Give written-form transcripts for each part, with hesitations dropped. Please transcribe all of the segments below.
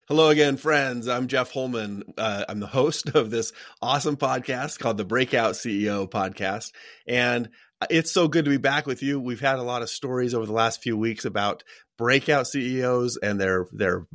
Hello again, friends. I'm Jeff Holman. I'm the host of this awesome podcast called the Breakout CEO Podcast. And it's so good to be back with you. We've had a lot of stories over the last few weeks about breakout CEOs and their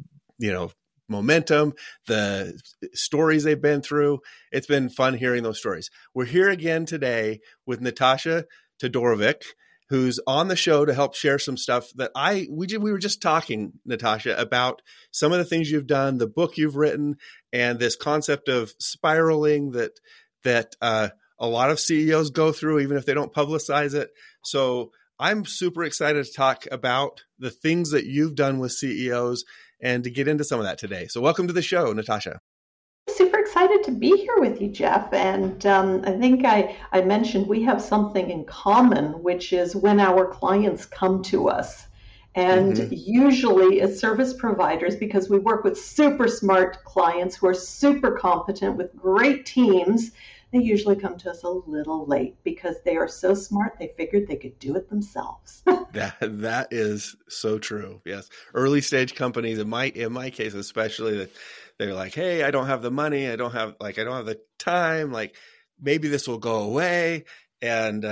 momentum, the stories they've been through. It's been fun hearing those stories. We're here again today with Natasha Todorovic, who's on the show to help share some stuff that we were just talking, Natasha, about some of the things you've done, the book you've written, and this concept of spiraling that a lot of CEOs go through, even if they don't publicize it. So I'm super excited to talk about the things that you've done with CEOs and to get into some of that today. So welcome to the show, Natasha. Super excited to be here with you, Jeff. And I think I mentioned we have something in common, which is when our clients come to us. And usually as service providers, because we work with super smart clients who are super competent with great teams, they usually come to us a little late because they are so smart, they figured they could do it themselves. That is so true. Yes. Early stage companies, in my case, especially, that they're like, hey, I don't have the money. I don't have the time. Like, maybe this will go away. And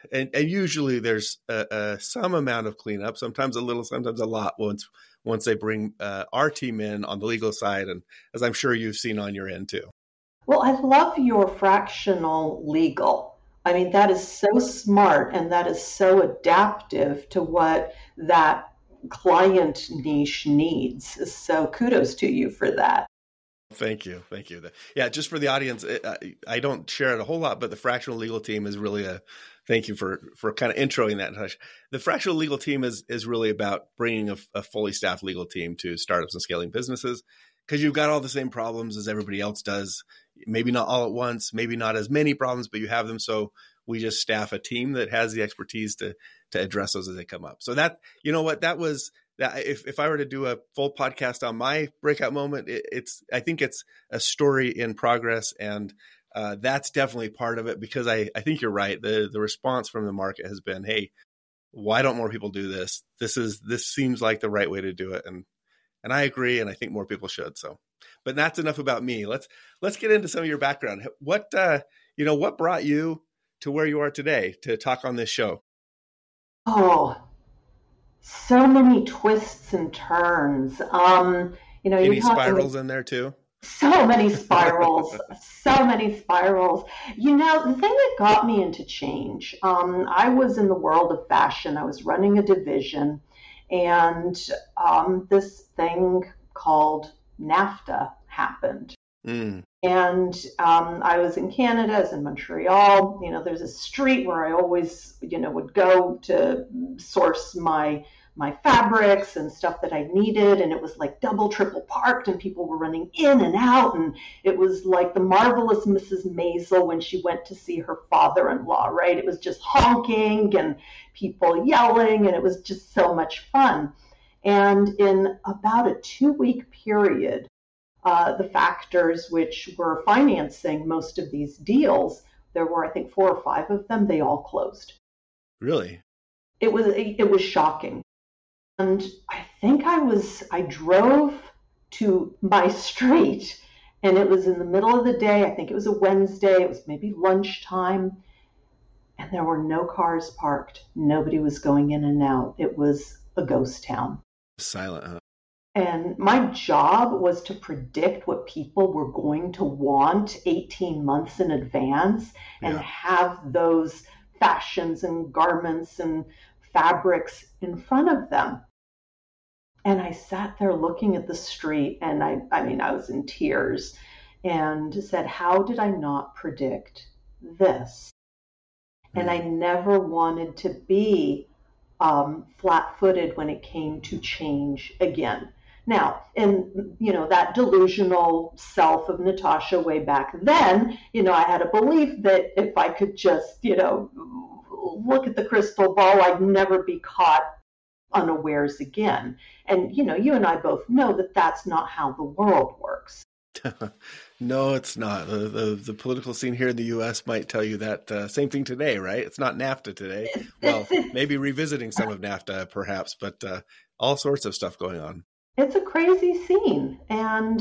usually there's some amount of cleanup, sometimes a little, sometimes a lot once they bring our team in on the legal side. And as I'm sure you've seen on your end too. Well, I love your fractional legal. I mean, that is so smart and that is so adaptive to what that client niche needs. So kudos to you for that. Thank you. Yeah, just for the audience, I don't share it a whole lot, but the fractional legal team is really thank you for kind of introing that. The fractional legal team is really about bringing a fully staffed legal team to startups and scaling businesses, because you've got all the same problems as everybody else does. Maybe not all at once, maybe not as many problems, but you have them. So we just staff a team that has the expertise to address those as they come up. So that, you know what, that was that. If I were to do a full podcast on my breakout moment, I think it's a story in progress. And that's definitely part of it, because I think you're right. The response from the market has been, hey, why don't more people do this? This seems like the right way to do it. And I agree, and I think more people should. So, but that's enough about me. Let's get into some of your background. What brought you to where you are today to talk on this show? Oh, so many twists and turns. Any spirals in there too? So many spirals, so many spirals. The thing that got me into change, I was in the world of fashion. I was running a division. And this thing called NAFTA happened. And I was in Canada, I was in Montreal. There's a street where I always, would go to source my fabrics and stuff that I needed. And it was like double, triple parked, and people were running in and out. And it was like the marvelous Mrs. Maisel when she went to see her father-in-law, right? It was just honking and people yelling, and it was just so much fun. And in about a 2-week period, the factors which were financing most of these deals, there were, I think, 4 or 5 of them, they all closed. Really? It was shocking. And I think I drove to my street, and it was in the middle of the day. I think it was a Wednesday. It was maybe lunchtime. And there were no cars parked. Nobody was going in and out. It was a ghost town. Silent, huh? And my job was to predict what people were going to want 18 months in advance and have those fashions and garments and fabrics in front of them. And I sat there looking at the street, and I was in tears and said, how did I not predict this? And I never wanted to be flat-footed when it came to change again. Now, in that delusional self of Natasha way back then, I had a belief that if I could just, look at the crystal ball, I'd never be caught unawares again. And, you and I both know that that's not how the world works. No, it's not. The political scene here in the U.S. might tell you that same thing today, right? It's not NAFTA today. Well, maybe revisiting some of NAFTA, perhaps, but all sorts of stuff going on. It's a crazy scene. And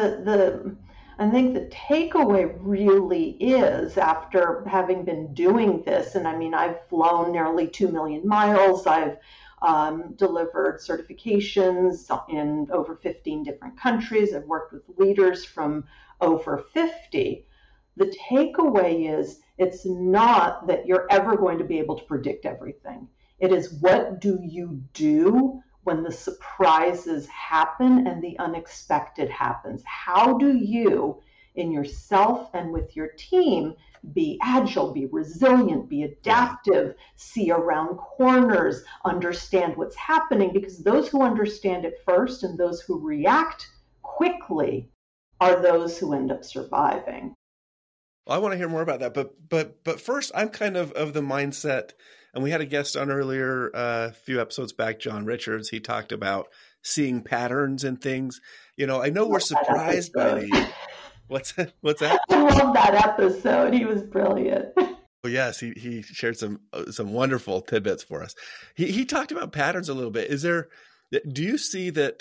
I think the takeaway really is, after having been doing this, and I mean, I've flown nearly 2 million miles, I've delivered certifications in over 15 different countries, I've worked with leaders from over 50. The takeaway is, it's not that you're ever going to be able to predict everything. It is, what do you do when the surprises happen and the unexpected happens? How do you, in yourself and with your team, be agile, be resilient, be adaptive, see around corners, understand what's happening? Because those who understand it first and those who react quickly are those who end up surviving. Well, I want to hear more about that, but first, I'm kind of the mindset, and we had a guest on earlier, a few episodes back, John Richards. He talked about seeing patterns and things. You know, I know we're surprised by these. What's that? I love that episode. He was brilliant. Well, yes, he shared some wonderful tidbits for us. He talked about patterns a little bit. Do you see that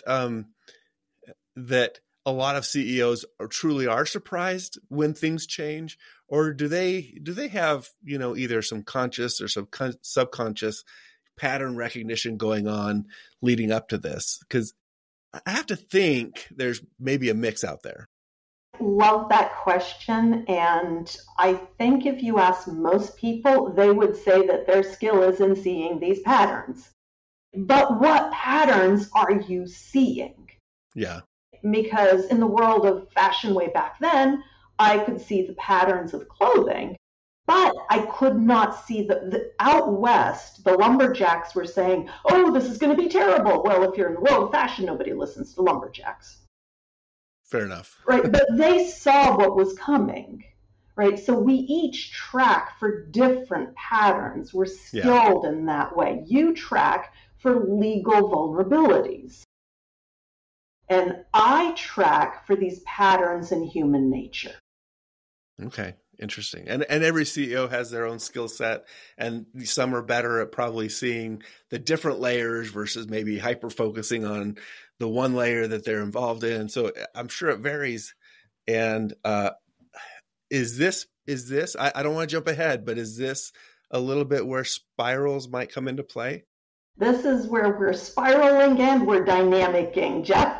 that a lot of CEOs truly are surprised when things change, or do they have, you know, either some conscious or some subconscious pattern recognition going on leading up to this? Because I have to think there's maybe a mix out there. Love that question. And I think if you ask most people, they would say that their skill is in seeing these patterns. But what patterns are you seeing? Yeah. Because in the world of fashion way back then, I could see the patterns of clothing, but I could not see the out west, the lumberjacks were saying, oh, this is going to be terrible. Well, if you're in the world of fashion, nobody listens to lumberjacks. Fair enough. Right. But they saw what was coming. Right. So we each track for different patterns. We're skilled in that way. You track for legal vulnerabilities. And I track for these patterns in human nature. Okay, interesting. And every CEO has their own skill set, and some are better at probably seeing the different layers versus maybe hyper focusing on the one layer that they're involved in. So I'm sure it varies. And is this? I don't want to jump ahead, but is this a little bit where spirals might come into play? This is where we're spiraling and we're dynamicing, Jeff.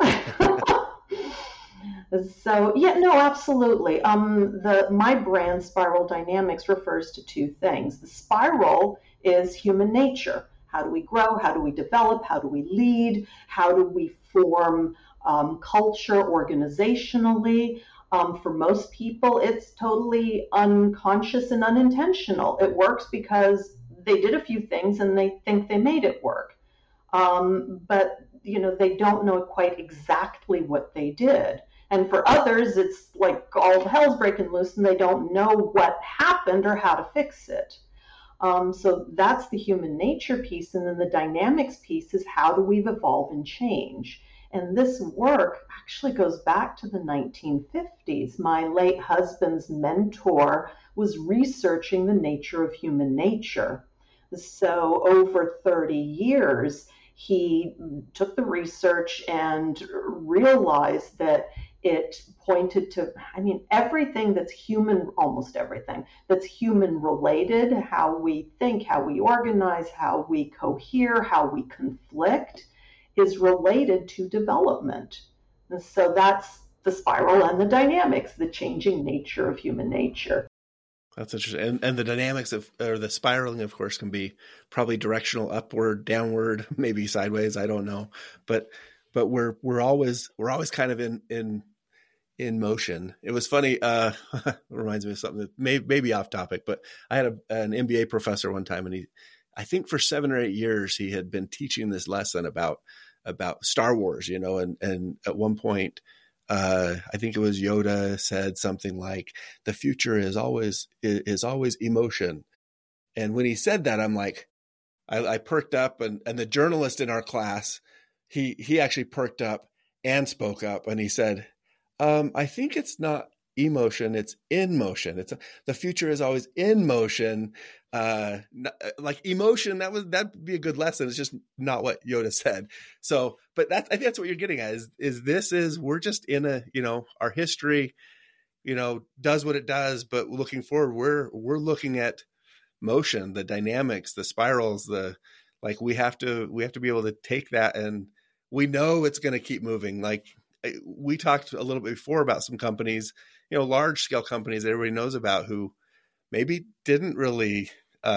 So, yeah, no, absolutely. My brand, Spiral Dynamics, refers to two things. The spiral is human nature. How do we grow? How do we develop? How do we lead? How do we form culture organizationally? For most people, it's totally unconscious and unintentional. It works because they did a few things and they think they made it work. But, you know, they don't know quite exactly what they did. And for others, it's like all hell's breaking loose and they don't know what happened or how to fix it. So that's the human nature piece. And then the dynamics piece is, how do we evolve and change? And this work actually goes back to the 1950s. My late husband's mentor was researching the nature of human nature. So over 30 years, he took the research and realized that it pointed to, everything that's human, almost everything that's human related, how we think, how we organize, how we cohere, how we conflict, is related to development. And so that's the spiral and the dynamics, the changing nature of human nature. That's interesting. And the dynamics or the spiraling, of course, can be probably directional, upward, downward, maybe sideways. I don't know, but we're always kind of in motion. It was funny. It reminds me of something that may be off topic, but I had an MBA professor one time, and I think for 7 or 8 years, he had been teaching this lesson about Star Wars, you know, and at one point, I think it was Yoda said something like, the future is always emotion. And when he said that, I'm like, I perked up, and the journalist in our class, he actually perked up and spoke up, and he said, I think it's not emotion, it's in motion. The future is always in motion. Like emotion, that'd be a good lesson. It's just not what Yoda said. So, but I think that's what you're getting at is we're just in our history, does what it does, but looking forward, we're looking at motion, the dynamics, the spirals, we have to be able to take that, and we know it's going to keep moving. Like we talked a little bit before about some companies, large scale companies that everybody knows about who maybe didn't really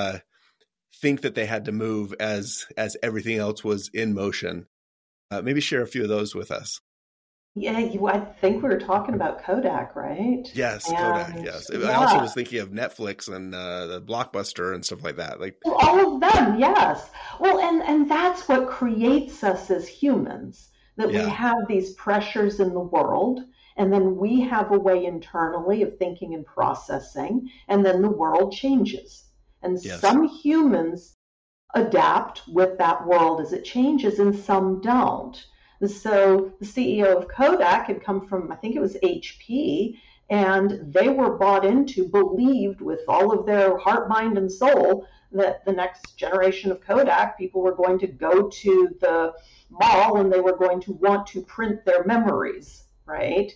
think that they had to move as everything else was in motion. Maybe share a few of those with us. Yeah, I think we were talking about Kodak, right? Yes, Kodak. Yes, I also was thinking of Netflix and the Blockbuster and stuff like that. Like all of them, yes. Well, and that's what creates us as humans. That we have these pressures in the world, and then we have a way internally of thinking and processing, and then the world changes. And some humans adapt with that world as it changes, and some don't. And so the CEO of Kodak had come from, I think it was HP, and they were bought into, believed with all of their heart, mind, and soul that the next generation of Kodak people were going to go to the mall and they were going to want to print their memories, right?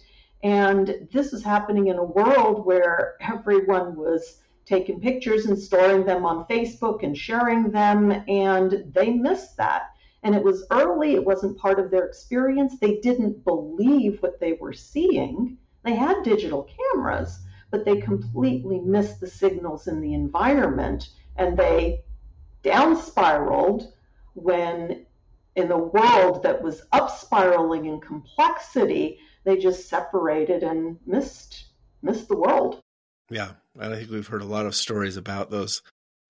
And this is happening in a world where everyone was taking pictures and storing them on Facebook and sharing them, and they missed that. And it was early, it wasn't part of their experience. They didn't believe what they were seeing. They had digital cameras, but they completely missed the signals in the environment, and they down spiraled when in the world that was up spiraling in complexity, they just separated and missed the world. Yeah, and I think we've heard a lot of stories about those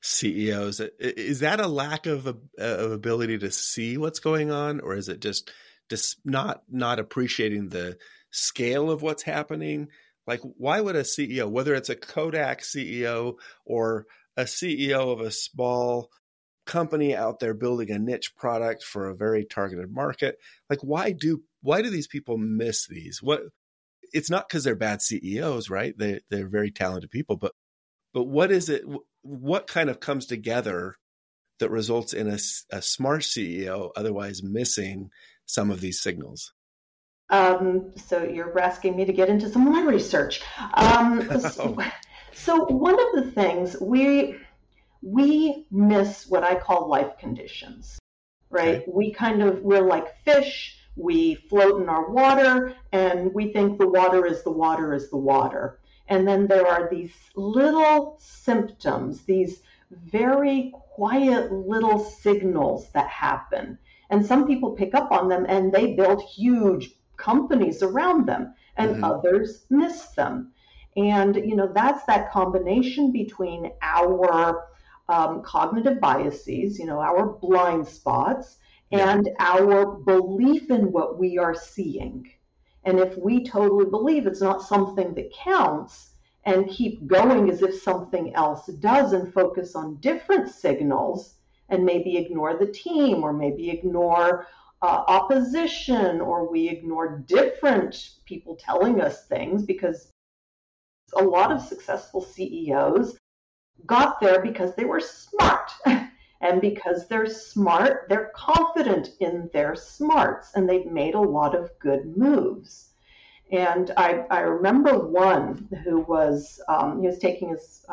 CEOs. Is that a lack of ability to see what's going on, or is it just not appreciating the scale of what's happening? Like, why would a CEO, whether it's a Kodak CEO or a CEO of a small company out there building a niche product for a very targeted market, like why do these people miss these? It's not because they're bad CEOs, right? They're very talented people, but what is it? What kind of comes together that results in a smart CEO otherwise missing some of these signals? So you're asking me to get into some of my research. So one of the things we miss what I call life conditions, right? Okay. We're like fish. We float in our water, and we think the water is the water is the water. And then there are these little symptoms, these very quiet little signals that happen. And some people pick up on them and they build huge companies around them, and others miss them. And, that's that combination between our cognitive biases, our blind spots, and our belief in what we are seeing. And if we totally believe it's not something that counts and keep going as if something else does and focus on different signals and maybe ignore the team or maybe ignore opposition, or we ignore different people telling us things, because a lot of successful CEOs got there because they were smart. And because they're smart, they're confident in their smarts, and they've made a lot of good moves. And I remember one who was, he was taking his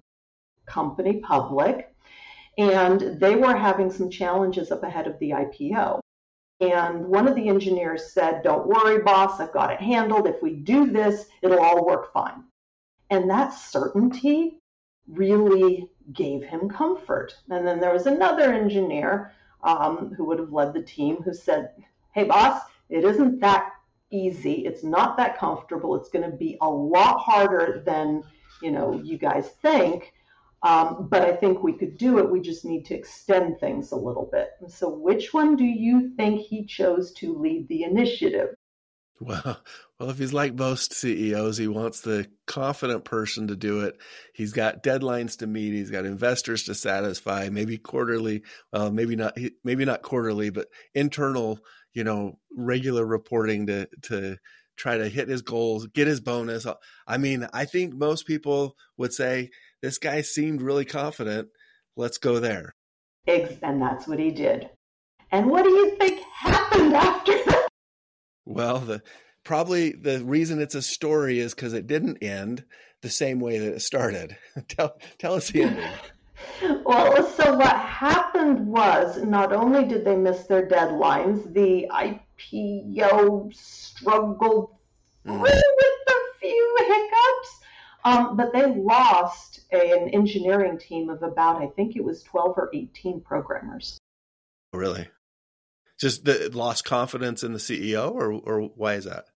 company public, and they were having some challenges up ahead of the IPO. And one of the engineers said, "Don't worry, boss, I've got it handled. If we do this, it'll all work fine." And that certainty really gave him comfort. And then there was another engineer who would have led the team who said, "Hey, boss, it isn't that easy. It's not that comfortable. It's going to be a lot harder than you guys think. But I think we could do it. We just need to extend things a little bit." And so which one do you think he chose to lead the initiative? Well, if he's like most CEOs, he wants the confident person to do it. He's got deadlines to meet. He's got investors to satisfy, maybe quarterly, maybe not quarterly, but internal, regular reporting to try to hit his goals, get his bonus. I mean, I think most people would say this guy seemed really confident. Let's go there. And that's what he did. And what do you think happened after that? Well, probably the reason it's a story is because it didn't end the same way that it started. Tell us the ending. Well, so what happened was not only did they miss their deadlines, the IPO struggled through with a few hiccups, but they lost an engineering team of about, I think it was 12 or 18 programmers. Really? Just lost confidence in the CEO, or why is that?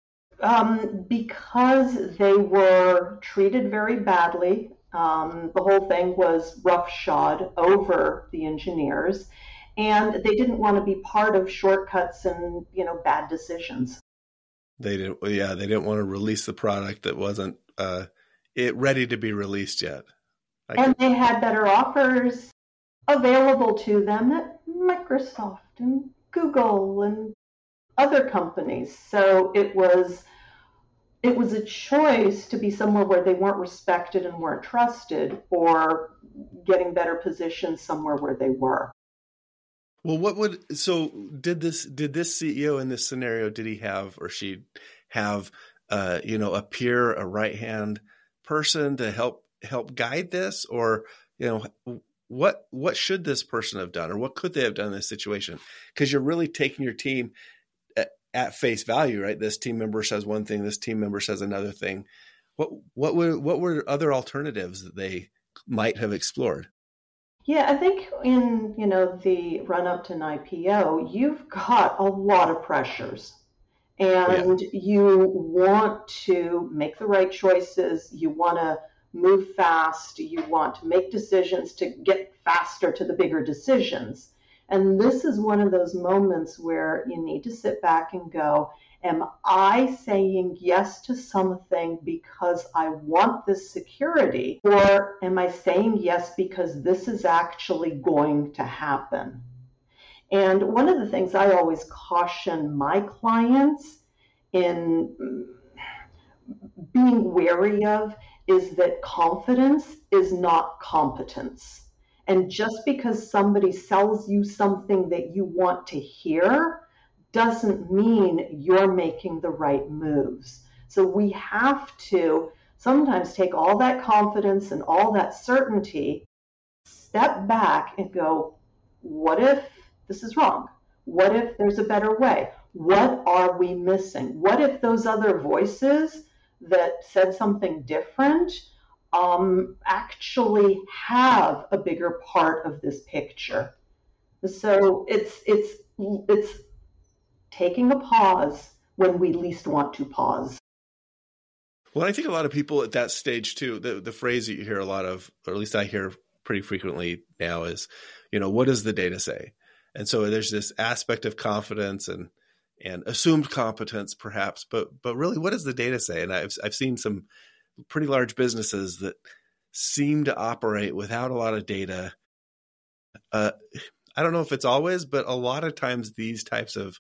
Because they were treated very badly. The whole thing was roughshod over the engineers, and they didn't want to be part of shortcuts and bad decisions. They didn't. Yeah, they didn't want to release the product that wasn't ready to be released yet. They had better offers available to them at Microsoft and Google and other companies. So it was a choice to be somewhere where they weren't respected and weren't trusted, or getting better positions somewhere where they were. Well, did this CEO in this scenario, did he have, or she have, a peer, a right-hand person to help guide this, or, what should this person have done, or what could they have done in this situation? Because you're really taking your team at face value, right? This team member says one thing, this team member says another thing. What were other alternatives that they might have explored? Yeah, I think in the run up to an IPO, you've got a lot of pressures, and you want to make the right choices. You want to move fast. You want to make decisions to get faster to the bigger decisions. And this is one of those moments where you need to sit back and go, am I saying yes to something because I want this security, or am I saying yes because this is actually going to happen? And one of the things I always caution my clients in being wary of is that confidence is not competence. And just because somebody sells you something that you want to hear doesn't mean you're making the right moves. So we have to sometimes take all that confidence and all that certainty, step back and go, what if this is wrong? What if there's a better way? What are we missing? What if those other voices that said something different actually have a bigger part of this picture? So it's taking a pause when we least want to pause. Well, I think a lot of people at that stage too, the phrase that you hear a lot of, or at least I hear pretty frequently now, is, what does the data say? And so there's this aspect of confidence and assumed competence perhaps, but really, what does the data say? And I've seen some pretty large businesses that seem to operate without a lot of data. I don't know if it's always, but a lot of times these types of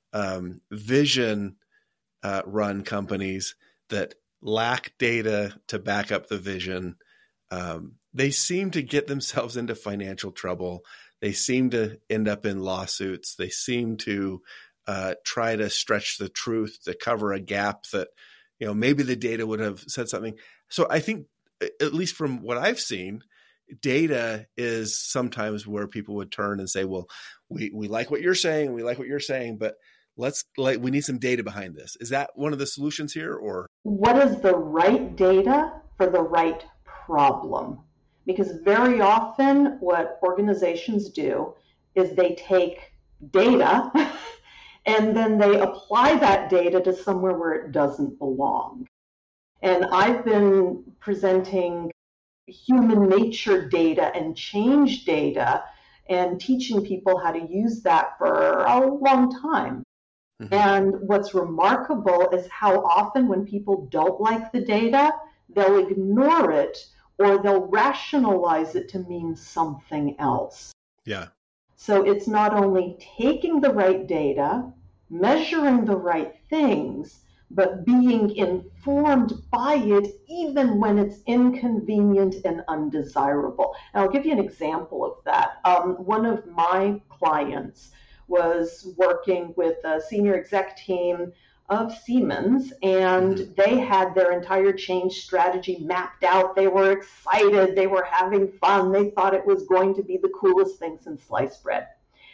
vision run companies that lack data to back up the vision, they seem to get themselves into financial trouble. They seem to end up in lawsuits. They seem to try to stretch the truth to cover a gap that, maybe the data would have said something. So I think, at least from what I've seen, data is sometimes where people would turn and say, well, we like what you're saying, but we need some data behind this. Is that one of the solutions here, or? What is the right data for the right problem? Because very often what organizations do is they take data and then they apply that data to somewhere where it doesn't belong. And I've been presenting human nature data and change data and teaching people how to use that for a long time. Mm-hmm. And what's remarkable is how often when people don't like the data, they'll ignore it or they'll rationalize it to mean something else. Yeah. So it's not only taking the right data, measuring the right things, but being informed by it even when it's inconvenient and undesirable. And I'll give you an example of that. One of my clients was working with a senior exec team of Siemens, and they had their entire change strategy mapped out. They were excited. They were having fun. They thought it was going to be the coolest thing since sliced bread.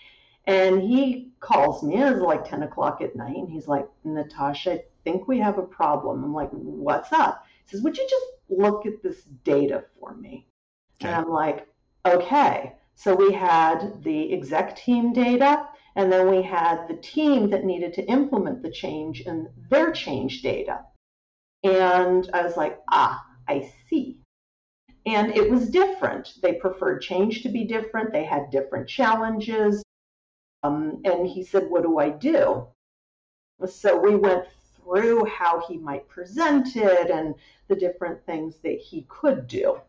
And he calls me, it was like 10 o'clock at night, and he's like, Natasha, I think we have a problem. I'm like, what's up? He says, would you just look at this data for me? Okay. And I'm like, okay. So we had the exec team data, and then we had the team that needed to implement the change and their change data. And I was like, I see. And it was different. They preferred change to be different. They had different challenges. And he said, what do I do? So we went through how he might present it and the different things that he could do.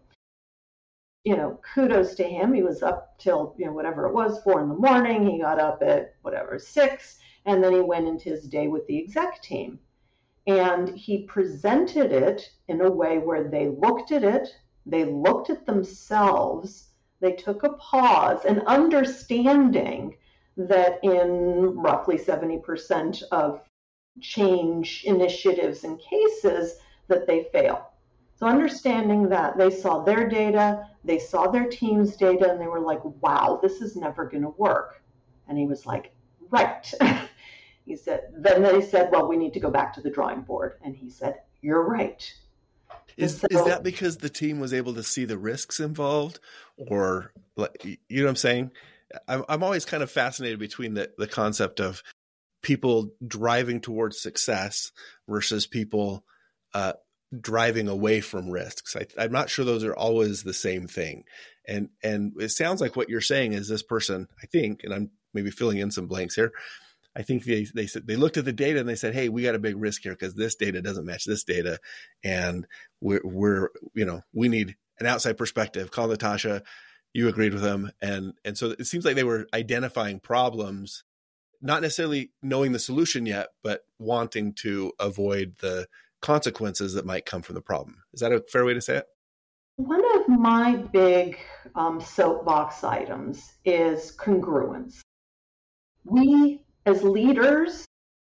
You know, kudos to him. He was up till, whatever it was, 4 a.m. He got up at 6, and then he went into his day with the exec team. And he presented it in a way where they looked at it, they looked at themselves, they took a pause, and understanding that in roughly 70% of change initiatives and cases that they fail. So understanding that they saw their data, they saw their team's data, and they were like, wow, this is never going to work. And he was like, right. He said, then they said, well, we need to go back to the drawing board. And he said, you're right. Is that because the team was able to see the risks involved? Or, you know what I'm saying? I'm always kind of fascinated between the concept of people driving towards success versus people driving away from risks. I'm not sure those are always the same thing. And it sounds like what you're saying is this person, I think, and I'm maybe filling in some blanks here, I think they looked at the data and they said, hey, we got a big risk here because this data doesn't match this data. And we need an outside perspective. Call Natasha. You agreed with them. And so it seems like they were identifying problems, not necessarily knowing the solution yet, but wanting to avoid the consequences that might come from the problem. Is that a fair way to say it? One of my big soapbox items is congruence. We, as leaders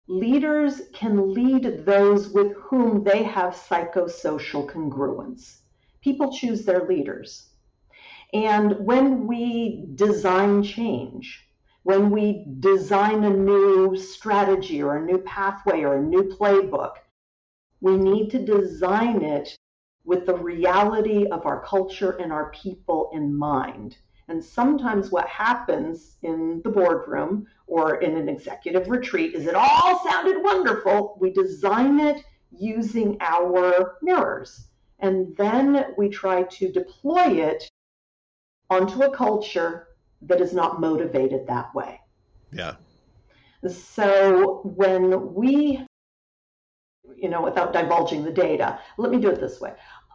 can lead those with whom they have psychosocial congruence. People choose their leaders. And when we design change, when we design a new strategy or a new pathway or a new playbook, we need to design it with the reality of our culture and our people in mind. And sometimes what happens in the boardroom or in an executive retreat is it all sounded wonderful. We design it using our mirrors. And then we try to deploy it onto a culture that is not motivated that way. Yeah. So when we, without divulging the data, let me do it this way.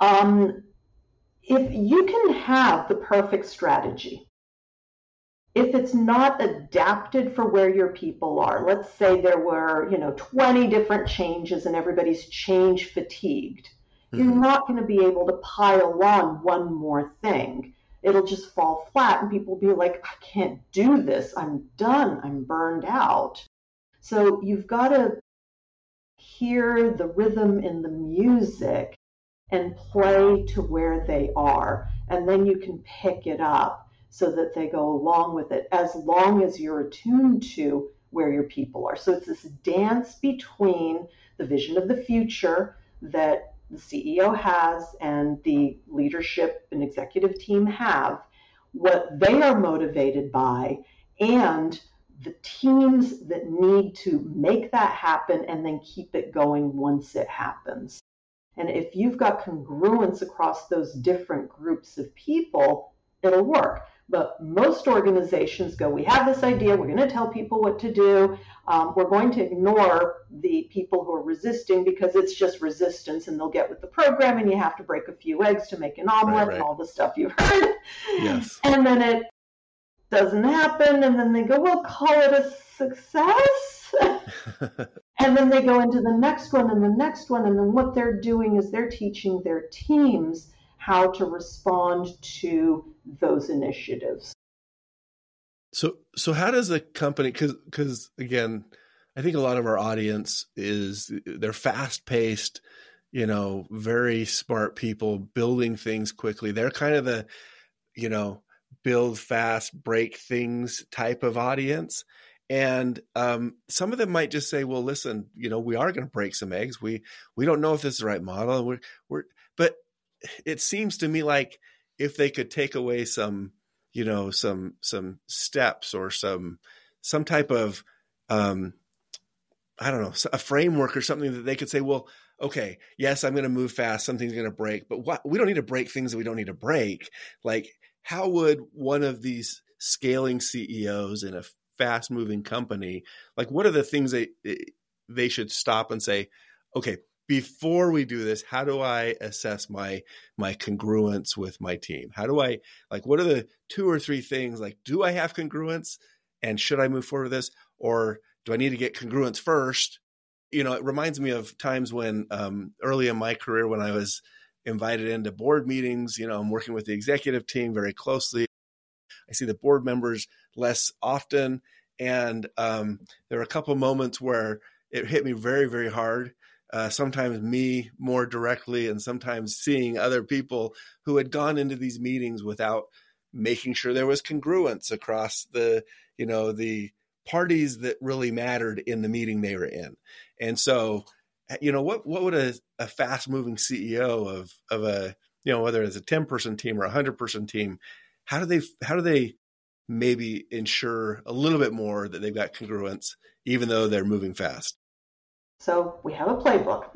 If you can have the perfect strategy, if it's not adapted for where your people are, let's say there were, 20 different changes and everybody's change fatigued, you're not going to be able to pile on one more thing. It'll just fall flat and people will be like, I can't do this. I'm done. I'm burned out. So you've got to hear the rhythm in the music and play to where they are. And then you can pick it up so that they go along with it as long as you're attuned to where your people are. So it's this dance between the vision of the future that the CEO has and the leadership and executive team have, what they are motivated by, and the teams that need to make that happen and then keep it going once it happens. And if you've got congruence across those different groups of people, it'll work. But most organizations go, we have this idea, we're going to tell people what to do. We're going to ignore the people who are resisting because it's just resistance and they'll get with the program and you have to break a few eggs to make an omelet and all the stuff you've heard. Yes. And then it doesn't happen and then they go, well, call it a success. And then they go into the next one and the next one. And then what they're doing is they're teaching their teams how to respond to those initiatives. So how does a company, because again, I think a lot of our audience they're fast paced, very smart people building things quickly. They're kind of the, build fast, break things type of audience. And some of them might just say, well, listen, we are going to break some eggs. We don't know if this is the right model. But it seems to me like if they could take away some steps or some type of, I don't know, a framework or something that they could say, well, okay, yes, I'm going to move fast. Something's going to break, but we don't need to break things that we don't need to break. Like, how would one of these scaling CEOs in a fast moving company, like, what are the things they should stop and say, okay, before we do this, how do I assess my congruence with my team? How do I, what are the 2 or 3 things, do I have congruence and should I move forward with this? Or do I need to get congruence first? It reminds me of times when early in my career, when I was invited into board meetings, I'm working with the executive team very closely. I see the board members less often. And there were a couple of moments where it hit me very, very hard. Sometimes me more directly, and sometimes seeing other people who had gone into these meetings without making sure there was congruence across the parties that really mattered in the meeting they were in. And so, what would a fast moving CEO of a, whether it's a 10-person team or a 100-person team, how do they maybe ensure a little bit more that they've got congruence, even though they're moving fast? So we have a playbook.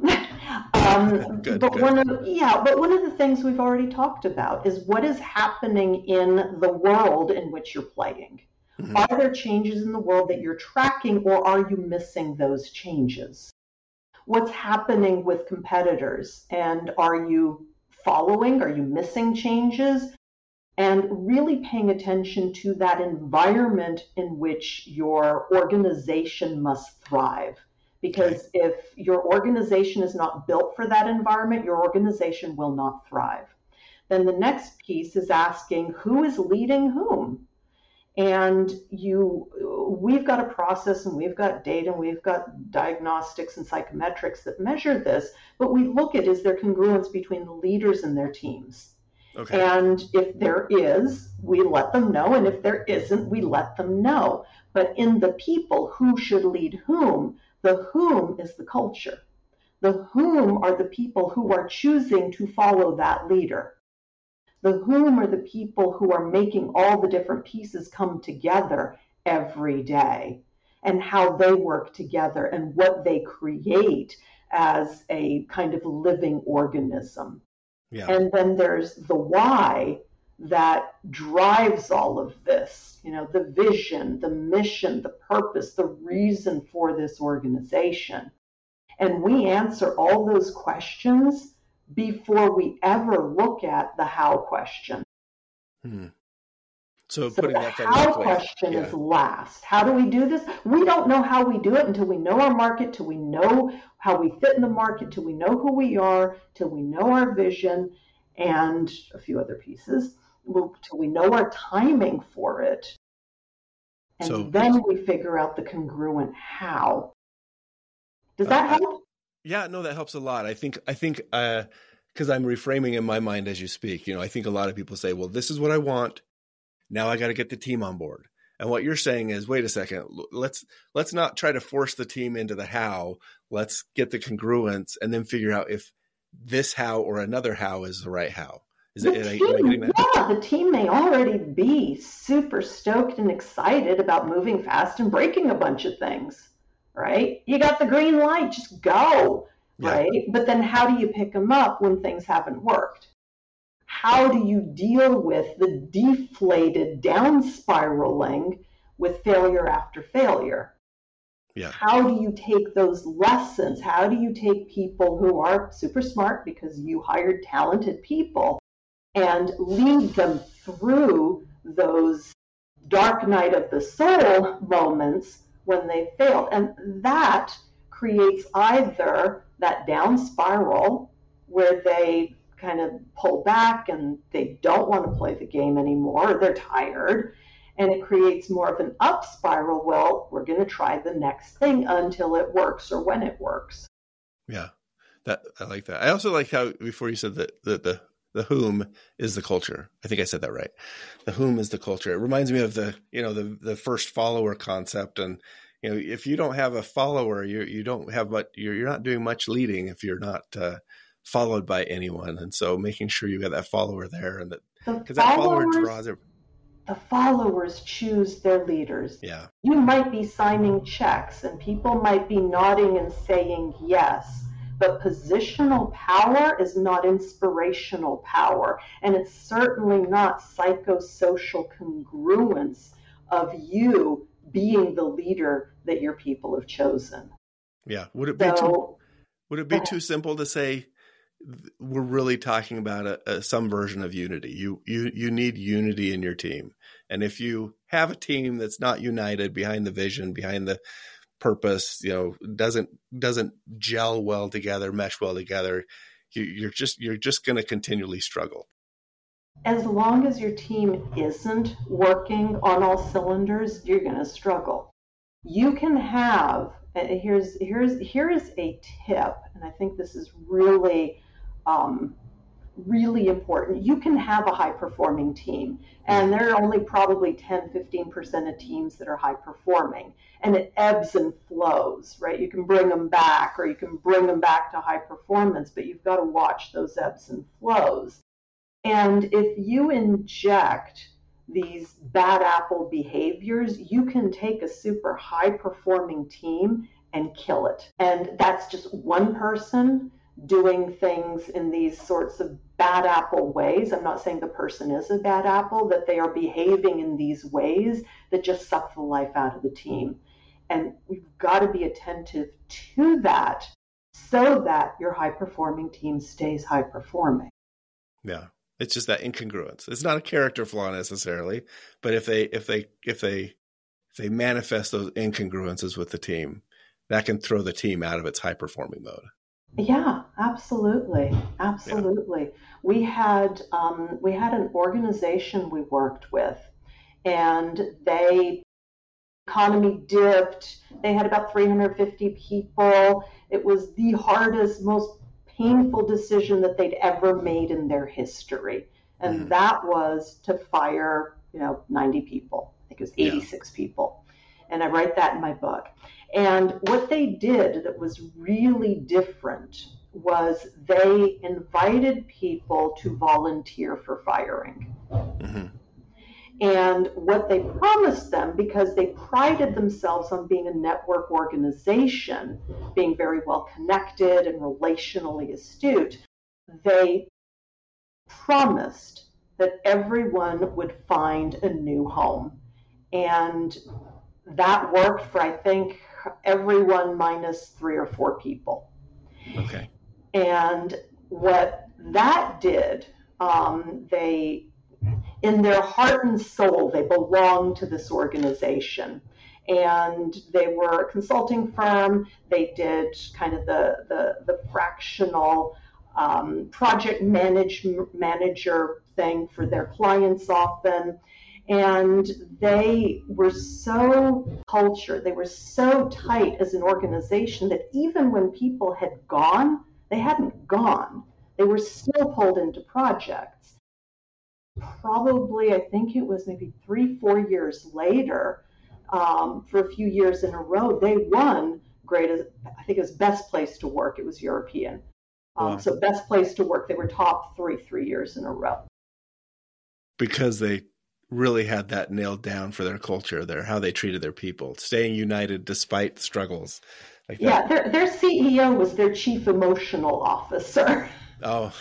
Good. But one of the things we've already talked about is what is happening in the world in which you're playing. Mm-hmm. Are there changes in the world that you're tracking, or are you missing those changes? What's happening with competitors, and are you following? Are you missing changes? And really paying attention to that environment in which your organization must thrive. Because if your organization is not built for that environment, your organization will not thrive. Then the next piece is asking, who is leading whom? And we've got a process, and we've got data, and we've got diagnostics and psychometrics that measure this, but we look at, is there congruence between the leaders and their teams? Okay. And if there is, we let them know, and if there isn't, we let them know. But in the people, who should lead whom? The whom is the culture. The whom are the people who are choosing to follow that leader. The whom are the people who are making all the different pieces come together every day, and how they work together and what they create as a kind of living organism. Yeah. And then there's the why that drives all of this, the vision, the mission, the purpose, the reason for this organization. And we answer all those questions before we ever look at the how question. So putting the that how question is last. How do we do this? We don't know how we do it until we know our market, till we know how we fit in the market, till we know who we are, till we know our vision, and a few other pieces, till we know our timing for it. And then we figure out the congruent how. Does that help? Yeah, no, that helps a lot. I think because I'm reframing in my mind as you speak, I think a lot of people say, well, this is what I want. Now I got to get the team on board. And what you're saying is, wait a second, let's not try to force the team into the how. Let's get the congruence and then figure out if this how or another how is the right how. Am I getting that? Yeah, the team may already be super stoked and excited about moving fast and breaking a bunch of things, right? You got the green light, just go, right? But then how do you pick them up when things haven't worked? How do you deal with the deflated down spiraling with failure after failure? Yeah. How do you take those lessons? How do you take people who are super smart because you hired talented people and lead them through those dark night of the soul moments when they failed. And that creates either that down spiral where they kind of pull back and they don't want to play the game anymore, or they're tired. And it creates more of an up spiral. Well, we're going to try the next thing until it works or when it works. Yeah, I like that. I also like how before you said that the whom is the culture. I think I said that right. The whom is the culture. It reminds me of the first follower concept. And if you don't have a follower, you don't have much. You're not doing much leading if you're not followed by anyone. And so making sure you got that follower there, and because that follower draws it. The followers choose their leaders. Yeah. You might be signing checks and people might be nodding and saying yes, but positional power is not inspirational power. And it's certainly not psychosocial congruence of you being the leader that your people have chosen. Yeah. Would it be too simple to say we're really talking about some version of unity? You need unity in your team. And if you have a team that's not united behind the vision, behind the purpose, doesn't gel well together, mesh well together, you're just going to continually struggle. As long as your team isn't working on all cylinders, you're going to struggle. You can have, here's a tip, and I think this is really important. You can have a high-performing team, and there are only probably 10-15% of teams that are high-performing, and it ebbs and flows, right? You can bring them back, or you can bring them back to high performance, but you've got to watch those ebbs and flows. And if you inject these bad apple behaviors, you can take a super high-performing team and kill it. And that's just one person doing things in these sorts of bad apple ways. I'm not saying the person is a bad apple, that they are behaving in these ways that just suck the life out of the team. And we've got to be attentive to that so that your high-performing team stays high-performing. Yeah. It's just that incongruence. It's not a character flaw necessarily, but if they manifest those incongruences with the team, that can throw the team out of its high-performing mode. Yeah, absolutely. Absolutely. Yeah. We had an organization we worked with, and economy dipped. They had about 350 people. It was the hardest, most painful decision that they'd ever made in their history. And that was to fire, 90 people. I think it was 86 people. And I write that in my book. And what they did that was really different was they invited people to volunteer for firing. Mm-hmm. And what they promised them, because they prided themselves on being a network organization, being very well connected and relationally astute, they promised that everyone would find a new home. And that worked for, I think, everyone minus 3 or 4 people. Okay. And what that did, they, in their heart and soul, they belonged to this organization. And they were a consulting firm. They did kind of the fractional project manager thing for their clients often. And they were so cultured, they were so tight as an organization that even when people had gone, they hadn't gone. They were still pulled into projects. Probably, I think it was maybe 3-4 years later, for a few years in a row, they won I think it was Best Place to Work. It was European. So Best Place to Work, they were top 3 years in a row. Because they really had that nailed down for their culture, how they treated their people, staying united despite struggles. Like that. Yeah, their CEO was their chief emotional officer. Oh,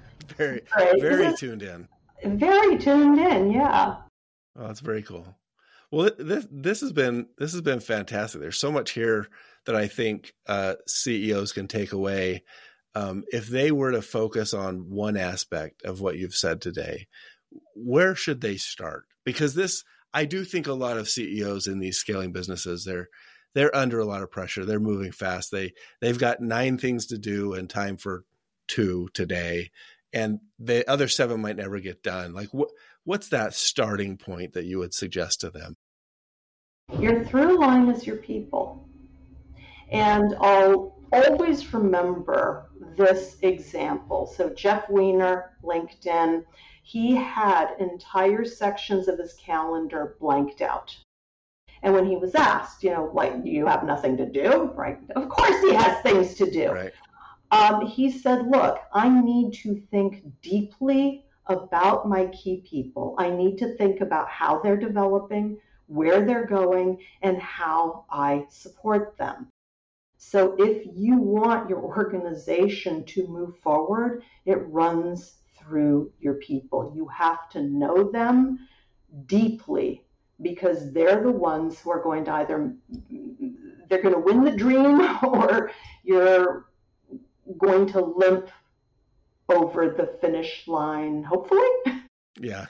very tuned in. Very tuned in, yeah. Oh, that's very cool. Well, this has been fantastic. There's so much here that I think CEOs can take away if they were to focus on one aspect of what you've said today. Where should they start? Because I do think a lot of CEOs in these scaling businesses, they're under a lot of pressure. They're moving fast. They've got 9 things to do and time for 2 today, and the other 7 might never get done. Like what's that starting point that you would suggest to them? Your through line is your people. And I'll always remember this example. So Jeff Weiner, LinkedIn, he had entire sections of his calendar blanked out. And when he was asked, like, you have nothing to do, right? Of course he has things to do. Right. He said, look, I need to think deeply about my key people. I need to think about how they're developing, where they're going, and how I support them. So if you want your organization to move forward, it runs through your people. You have to know them deeply, because they're the ones who are going to they're going to win the dream, or you're going to limp over the finish line, hopefully. Yeah.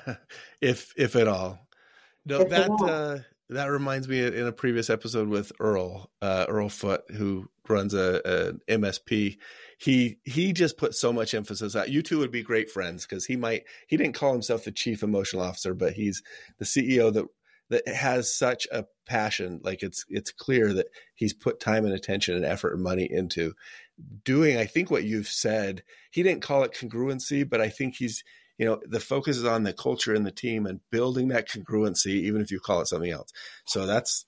If at all. No, that reminds me, in a previous episode with Earl Foote, who runs a MSP, he just put so much emphasis out. You two would be great friends, because he didn't call himself the chief emotional officer, but he's the CEO that has such a passion. Like it's clear that he's put time and attention and effort and money into doing, I think, what you've said. He didn't call it congruency, but I think he's, the focus is on the culture and the team and building that congruency, even if you call it something else. So that's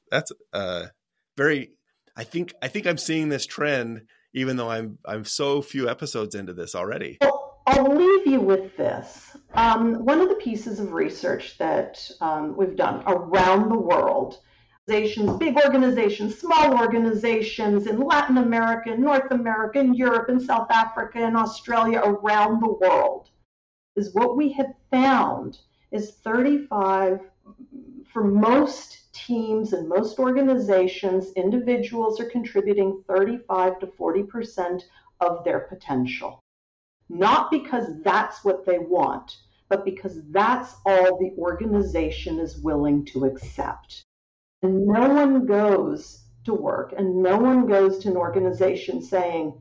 very, I think I'm seeing this trend, even though I'm so few episodes into this already. Well, I'll leave you with this. One of the pieces of research that we've done around the world, big organizations, small organizations in Latin America, North America, in Europe, in South Africa, in Australia, around the world, is what we have found is 35, for most teams and most organizations, individuals are contributing 35 to 40% of their potential. Not because that's what they want, but because that's all the organization is willing to accept. And no one goes to work and no one goes to an organization saying,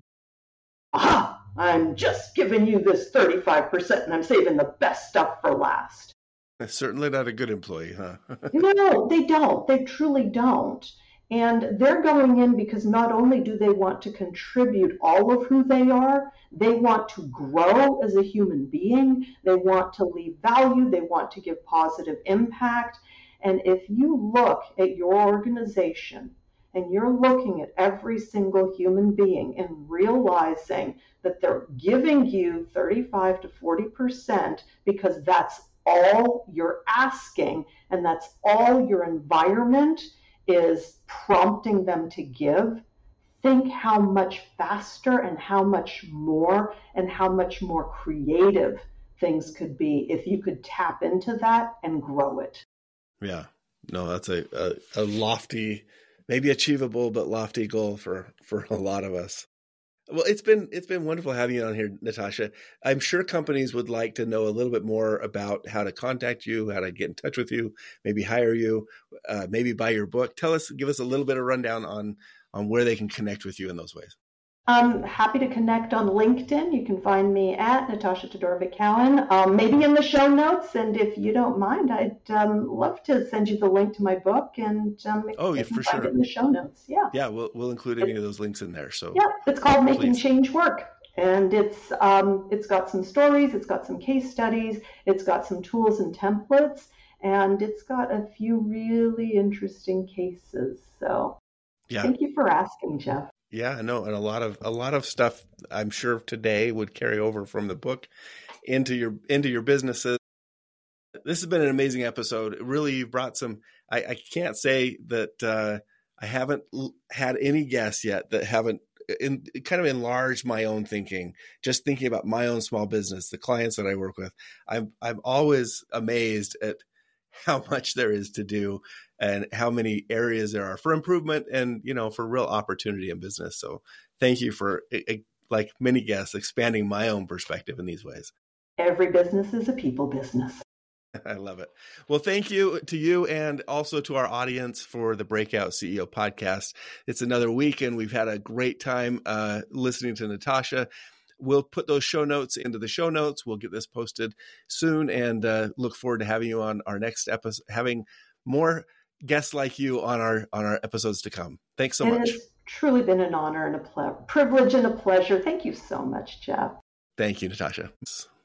I'm just giving you this 35% and I'm saving the best stuff for last. That's certainly not a good employee, huh? No, they don't. They truly don't. And they're going in because not only do they want to contribute all of who they are, they want to grow as a human being. They want to leave value. They want to give positive impact. And if you look at your organization and you're looking at every single human being and realizing that they're giving you 35 to 40% because that's all you're asking and that's all your environment is prompting them to give, think how much faster and how much more creative things could be if you could tap into that and grow it. Yeah, no, that's a lofty, maybe achievable, but lofty goal for a lot of us. Well, it's been wonderful having you on here, Natasha. I'm sure companies would like to know a little bit more about how to contact you, how to get in touch with you, maybe hire you, maybe buy your book. Give us a little bit of rundown on where they can connect with you in those ways. I'm happy to connect on LinkedIn. You can find me at Natasha Todorovic Cowan, maybe in the show notes. And if you don't mind, I'd love to send you the link to my book and yeah, for sure, in the show notes. Yeah, we'll include any of those links in there. So yeah, it's called Making Change Work, and it's got some stories, it's got some case studies, it's got some tools and templates, and it's got a few really interesting cases. So thank you for asking, Jeff. Yeah, no, and a lot of stuff I'm sure today would carry over from the book into your businesses. This has been an amazing episode. Really, you've brought some. I can't say that I haven't had any guests yet that haven't kind of enlarged my own thinking. Just thinking about my own small business, the clients that I work with. I'm always amazed at how much there is to do and how many areas there are for improvement and, for real opportunity in business. So thank you for, like many guests, expanding my own perspective in these ways. Every business is a people business. I love it. Well, thank you to you and also to our audience for the Breakout CEO podcast. It's another week, and we've had a great time listening to Natasha. We'll put those show notes into the show notes. We'll get this posted soon, and look forward to having you on our next episode, having more guests like you on our episodes to come. Thanks so much. It has truly been an honor and a privilege and a pleasure. Thank you so much, Jeff. Thank you, Natasha.